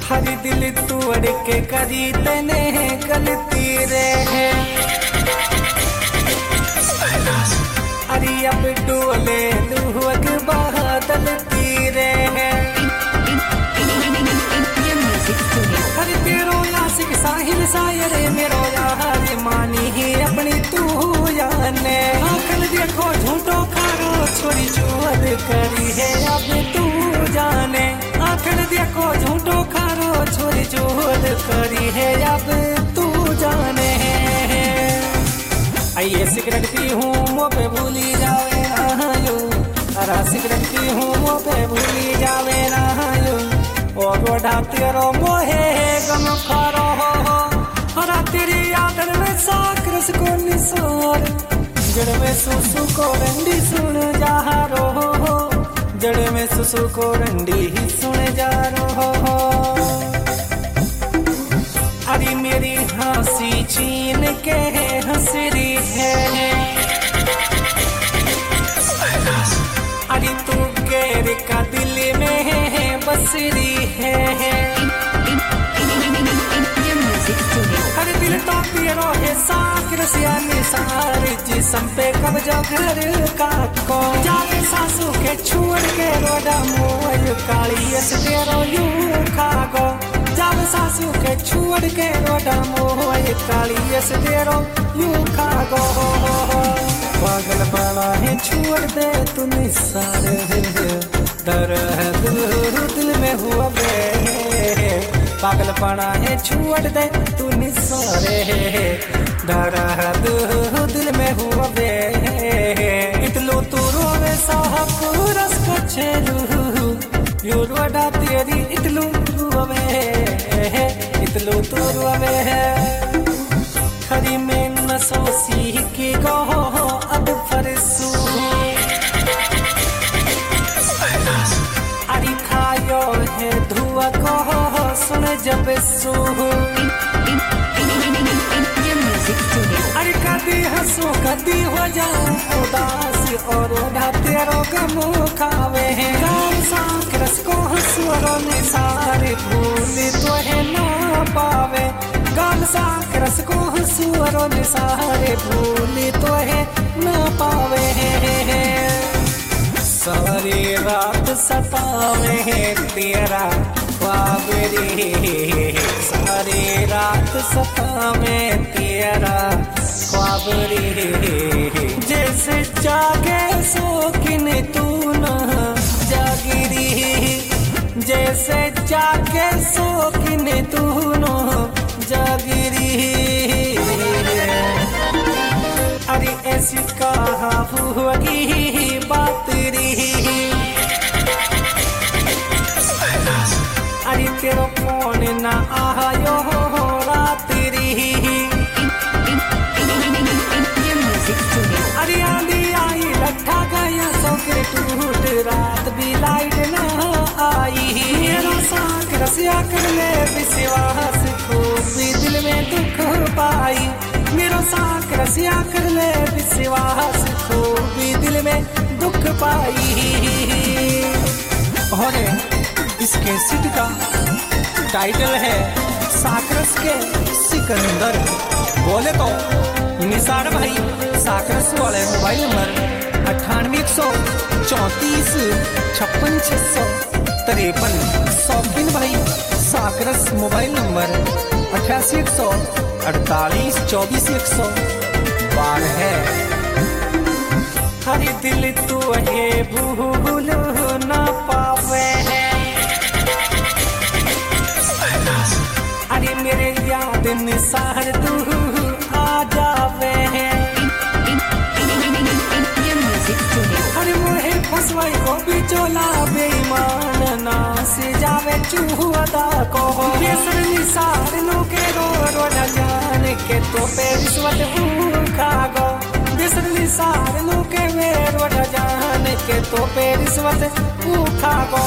हरी दिल तोड़ के करी तने गलती रे है। अरे अब डोले लुहक बादल तीरे है। हरी तेरो यासिक साहिल सायरे मेरो यार मानी ही अपनी तू जाने। आखल देखो झूठो खारो छोरी चोर करी है अब तू जाने। आखल देखो झूठो खारो छोरी चोर करी है अब तू जाने। आइए सिगरेट पी हूँ मुँह पे भूली जावे ना यो। अरा सिगरेट पी हूँ मुँह पे भूली जावे ना यो। ओ गोढ़ा तेरो मोहे गम खारो हो। अरा तेरी आदर में साकरस को निसार। जड़ में सुसु को रंडी सुन जा रो हो। जड़ में सुसु को रंडी ही सुन जा रो हो। अरे मेरी हंसी छीन के हंसरी है। अरे तू गैर का दिल में बसरी है। अरे दिल तो तेरो है साकर सियाने सारे जिसम पे कब्जा घर का को। जावे सासू के छोड़ के रोडा मोय काली अस तेरो यूं खागो। जावे सासू के छोड़ के रोडा मोय काली अस तेरो यूं खागो। पागल बड़ा है छोड़ दे तू निसारे दर्द दिल में हुआ बे। पागल पड़ा है छोड़ दे तू निसारे दर्द दिल में हुआ बे। इतलो तू रोवे साहब रस को छेलू यू रोडा तेरी इतलो रोवे। इतलो तू रोवे खरी में नसो सीखी गो अब फरसू। अरे खायो है धुआ को सुन जब सू। अरे कदी हंसो कदी हो जाऊं उदास और ओढ़ा तेरो गम खावे हैं। गाल साकरस को हंसुरो निसारे भूल तो है ना पावे। गाल साकरस को हंसुरो निसारे भूल तो है ना पावे। सारी रात सतावे तेरा ख्वाब रे। सारी रात सतावे तेरा ख्वाब रे। जैसे जागे सोकिन तू न जागिरी। जैसे जागे सोकिन तू न जागिरी। अरे ऐसी कहा होगी बात री। अरे तेरो फोन ना आयो रात री। अरे आंधी आई लट्ठा गया सौके टूट रात भी लाइट ना आई। मेरा साक रसिया कर ले विश्वास को भी दिल में दुख पाई। मेरो साक रसिया कर ले विश्वास को भी दिल में दुख पाई। और इस कैसेट का टाइटल है साकरस के सिकंदर। बोले तो निसार भाई साकरस वाले मोबाइल नंबर 9814345653। शौकीन भाई साकरस मोबाइल नंबर 8848244100 है। हर दिल तू है भूल ना पावे है। अरे मेरे याद निसार तू आ जावे है। अरे मोहे फसवाई को बिचोला बेईमान ना से जावे चूहदा को। केसर निसार नो के रो रोडा जान के तो पे रिश्वत भूखा गो। केसर निसार नो के वे रोडा जान के तो पे रिश्वत भूखा गो।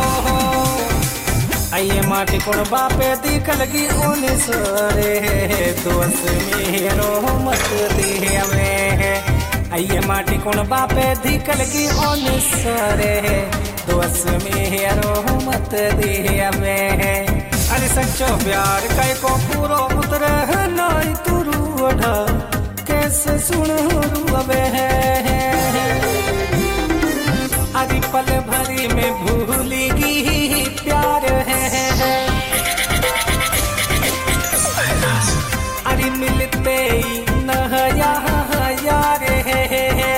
आइए माटी कोण बापे दिख लगी ओने सरे दोस्त मेरो मत दिहवे। आइए माटी कोण बापे दिख लगी ओने सरे दोस्त मेरो मत दिहवे। अरे सच्चो प्यार कै को पूरो उतरे नाई तुरु ओढ़ा कैसे सुन रुवे अरे पल भरी में भूलेगी प्यार है अरे मिलते ही नया यार है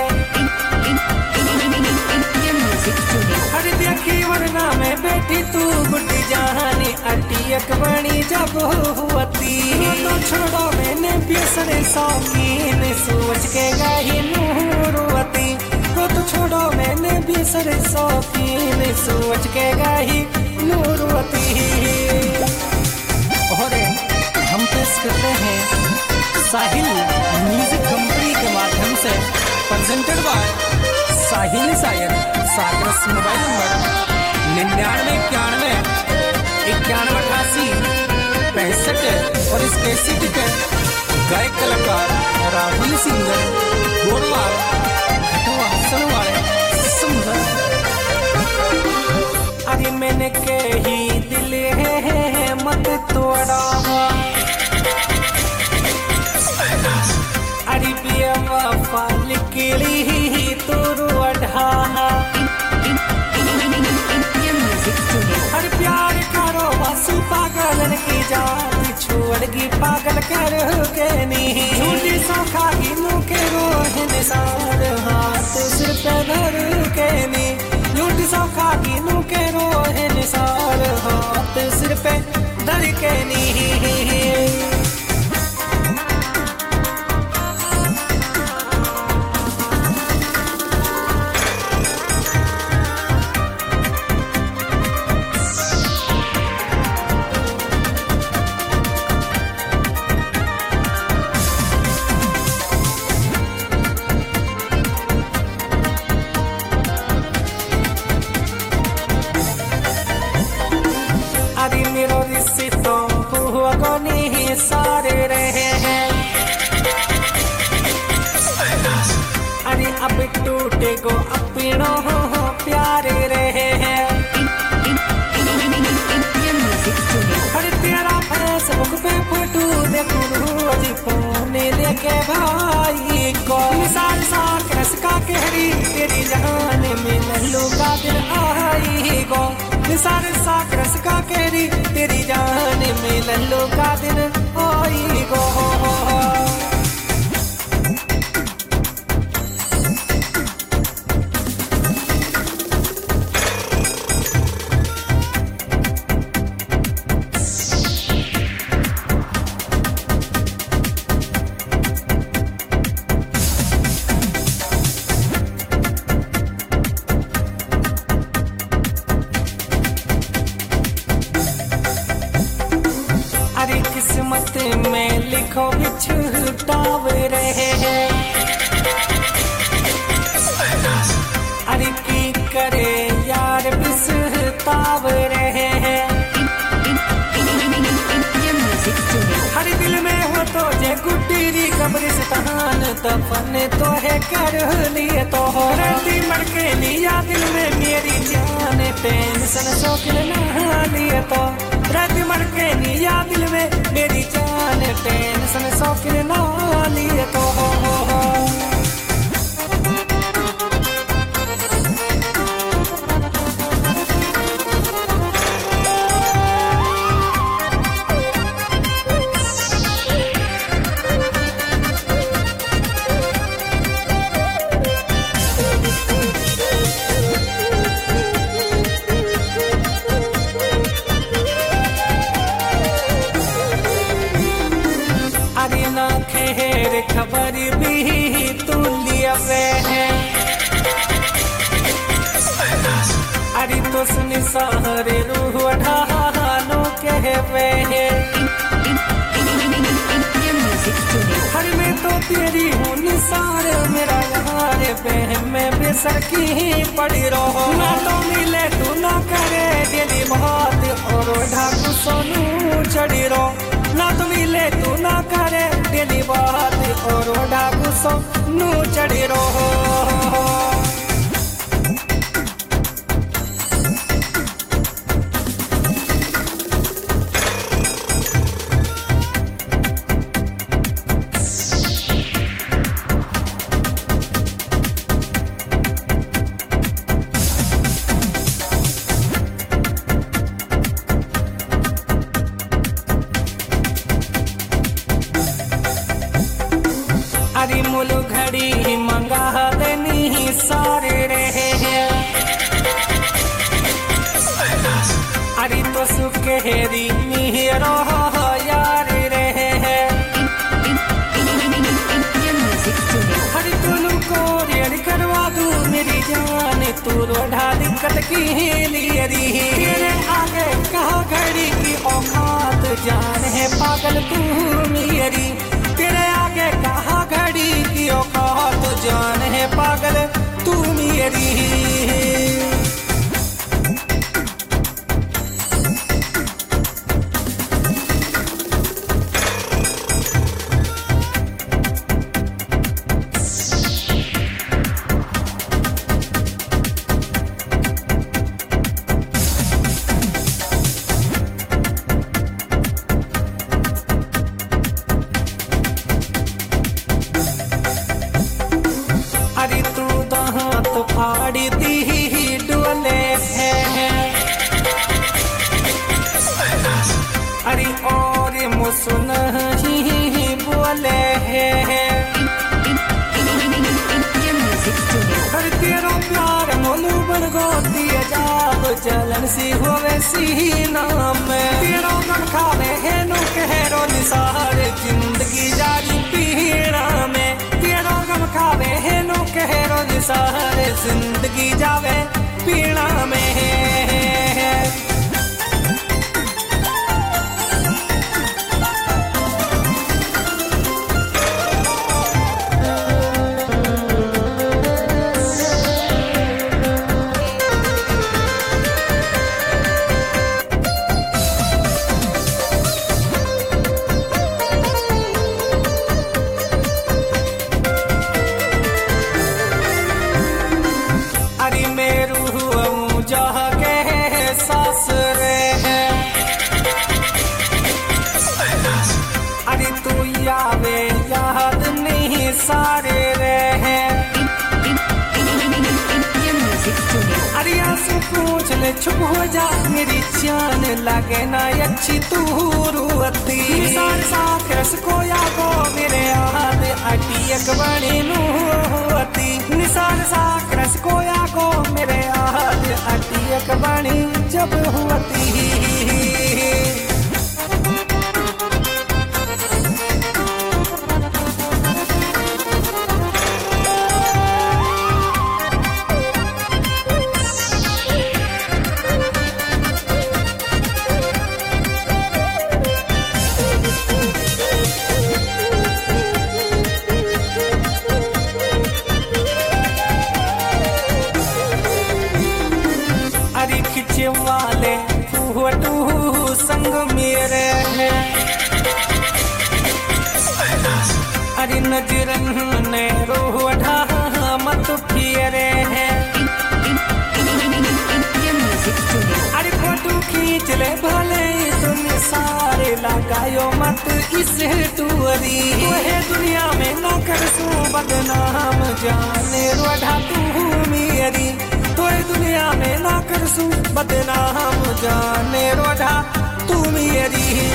अरे देखी वरना में बैठी तू गुड्डी जहानी अटियक बनी जब हुआती तो छोड़ो मैंने बेसरे शौकीन सोच के गही नूरुवती तो छोड़ो मैंने बेसरे शौकीन सोच के गही नूरुवती। और हम पेश करते हैं साहिल म्यूजिक कंपनी के माध्यम से प्रेजेंटेड बाय साहिल शायर सागरस मोबाइल नंबर 9991918865 और इस कैसेट के गायक कलाकार राहुल सिंगर गोरवाल घटवा सनवाले सुंदर। अरे मैंने के ही दिल है मत तोड़ा अरे पिया वफा लिखली तोरू अढ़ा अरे प्यार करो बस पागलन की जात छोड़गी पागल कर के नहीं झूठी सौखा गिनू के रोहन सार हाथ सिर पे धर के नहीं झूठी सौखा गिनू के रोहन सार हाथ सिर पे धर के नहीं। अरे मेरो रिश्ते तो हुआ नहीं सारे रहे हैं अरे अब टूटे गो अपनों प्यारे रहे हैं अरे तेरा फेसबुक पे फोटो देखो रोज फोन लेके भाई को मिसाल साकरस का कहरी तेरी जहान में लल्लू का दिल आई गो मिसाल साकरस का कहरी तेरी जान में लल्लू का दिन आई गो। अरे किस्मत में लिखो बिछुटाव रहे हैं अरे की करे यार बिसताव रहे हैं हर दिल में हो तो जे गुड्डी कब्रिस्तान दफन तो है कर लिए तो हो रही मड़के लिया दिल में मेरी जान टेंशन शौकिन नहा लिए तो रात मर के निया दिल में मेरी जान टेंशन शौकिन ना लिए तो खैर खबर भी तू लिया है अरे तो सुन सारे रूह ढालो कहवे हर में तो तेरी हूँ निसार मेरा यार बहन में बेसर की पड़ी रहो ना तो मिले तू ना करे डेली बात और ढाकू सोनू चढ़ी रहो ना तो मिले तू ना करे डेली बात और ढाकू सोनू चढ़ी रहो। याद नहीं सारे रहे हैं। अरे तो सुखेरी रो यार रहे हैं। अरे तुलू को रेड करवा दूं मेरी जान, तू रोढ़ा दिक्कत की लिए री। तेरे आगे कहा घड़ी की औकात जान है पागल तू मेरी। तेरे आगे कहा घड़ी की औकात जान है पागल तू मेरी। अरे तू दांत फाड़ी दी डोले है। अरे और मुसुन ही बोले है। अरे तेरा प्यार मोलू बन गो दिया जाब चलन सी होवे सीना में। तेरा मन खावे है नो कहरो निसार जिंदगी जारी पीड़ा में। तेरा गम खावे है नो कहरो निसार जिंदगी जावे पीड़ा में। अरे मेरू जागे सासरे है। अरे तू यावे याद नहीं सारे रहे। अरे आंसू पूछ ले चुप हो जा मेरी जान, लगे ना अच्छी तू रूअती। निसार साथ रस को यागो मेरे याद अटियक बनी नूअती। निसार साथ रस को यागो मेरे याद अटियक बनी जब हुअती। अरे खिंचे वाले तू संग मेरे हैं। अरे नजरन ने रोढ़ा मत फिरे हैं। अरे फोटो खींच ले भले तुम सारे लगायो मत इसे टूरी। तोहे दुनिया में न कर सू बदनाम जाने रोढ़ा तू मेरी। तोहे दुनिया में ना कर सू बदनाम जाने रोढ़ा तू मेरी।